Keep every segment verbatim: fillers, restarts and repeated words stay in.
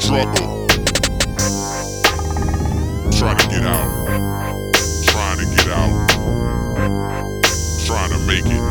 struggle, try to get out, trying to get out, trying to make it.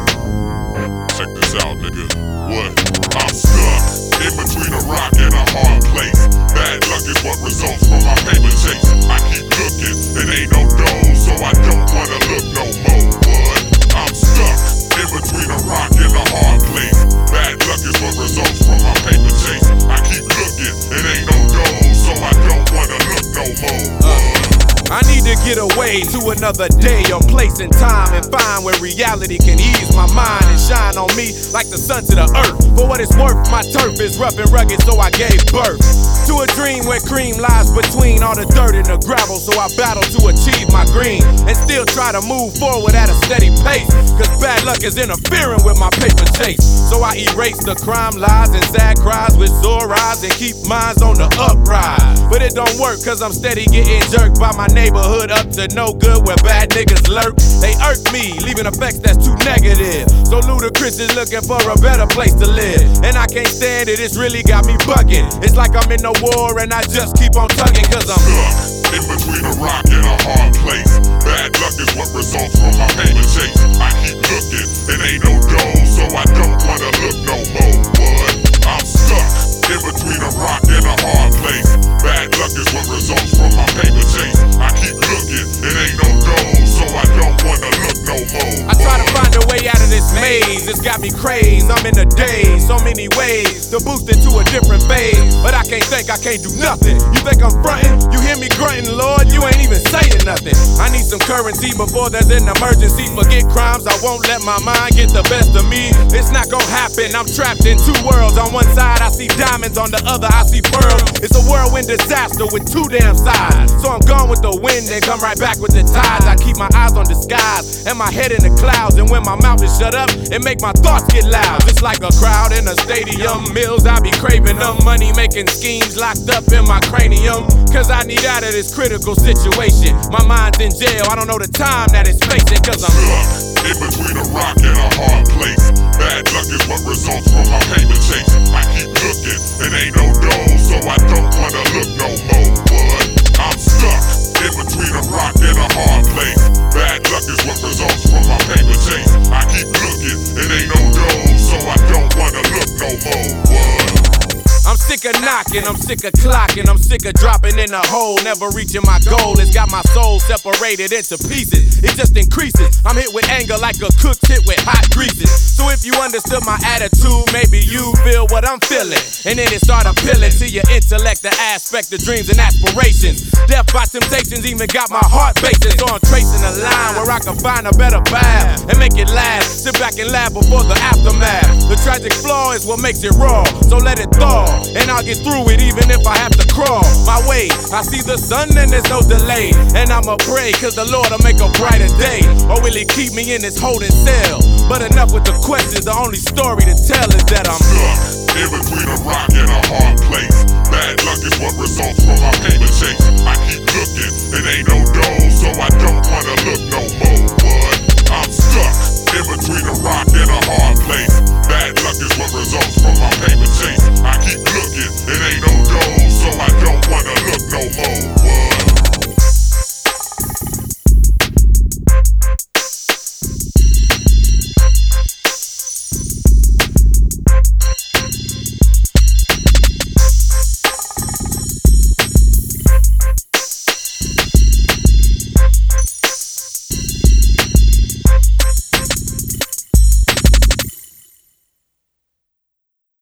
Check this out, nigga. What? I'm stuck in between a rock and a hard place. Bad luck is what results from my paper chase. I keep looking, it ain't no dough, so I don't wanna look no more. What? I'm stuck in between a rock and a hard place. Bad luck is what results from my paper chase. I keep looking, it ain't no dough, so I don't wanna look no more. What? I need to get away to another day or place and time and find where reality can ease my mind and shine on me like the sun to the earth. For what it's worth, my turf is rough and rugged, so I gave birth to a dream where cream lies between all the dirt and the gravel. So I battle to achieve my green and still try to move forward at a steady pace, cause bad luck is interfering with my paper chase. So I erase the crime, lies, and sad cries with sore eyes and keep minds on the uprise. But it don't work, cause I'm steady getting jerked by my neighborhood up to no good where bad niggas lurk. They irk me, leaving effects that's too negative. So Ludacris is looking for a better place to live, and I can't stand it, it's really got me bugging. It's like I'm in a war and I just keep on tugging, cause I'm stuck in between a rock and a hard place. Bad luck is what results from my paper chase. I keep looking, it ain't no dough, so I don't wanna look no more. What? I'm stuck in between a rock and a hard place. Bad luck is what results from my paper chase. I keep looking, it ain't no dough, so I don't wanna look no more. I try to find a way out of this maze, it's got me crazed, I'm in a daze. So many ways to boost into a different phase, but I can't think, I can't do nothing. You think I'm frontin'? You hear me grunting, Lord, you ain't even saying nothing. I need some currency before there's an emergency. Forget crimes, I won't let my mind get the best of me. It's not gonna happen, I'm trapped in two worlds. On one side I see diamonds, on the other I see pearls. It's a whirlwind disaster with two damn sides. So I'm gone with the wind and come right back with the tides. I keep my eyes on the skies and my head in the clouds, and when my mouth is shut up, it make my thoughts get loud. Just like a crowd in a stadium, meals I be craving them, money making schemes locked up in my cranium. Cause I need out of this critical situation. My mind's in jail, I don't know the time that it's facing, cause I'm stuck in between a rock and a hard place. Bad luck is what results from my paper chase. I keep looking, it ain't no dough, so I don't wanna look no more. What? I'm stuck in between a rock and a hard place. Bad luck is what results from my paper chase. I keep looking, it ain't no dough, so I don't wanna look no more. What? I'm sick of knocking, I'm sick of clocking, I'm sick of dropping in a hole, never reaching my goal. It's got my soul separated into pieces, it just increases. I'm hit with anger like a cooked hit with hot greases. So if you understood my attitude, maybe you feel what I'm feeling, and then it start appealing to your intellect, the aspect of dreams and aspirations. Death by temptations even got my heart racing. So I'm tracing a line where I can find a better path and make it last. Sit back and laugh before the aftermath. The tragic flaw is what makes it raw, so let it thaw, and I'll get through it even if I have to crawl my way. I see the sun and there's no delay, and I'ma pray cause the Lord will make a brighter day. Or will he keep me in this holding cell? But enough with the questions, the only story to tell is that I'm stuck in between a rock and a hard place. Bad luck is what results from my paper chase. I keep looking, it ain't no dough, so I don't wanna look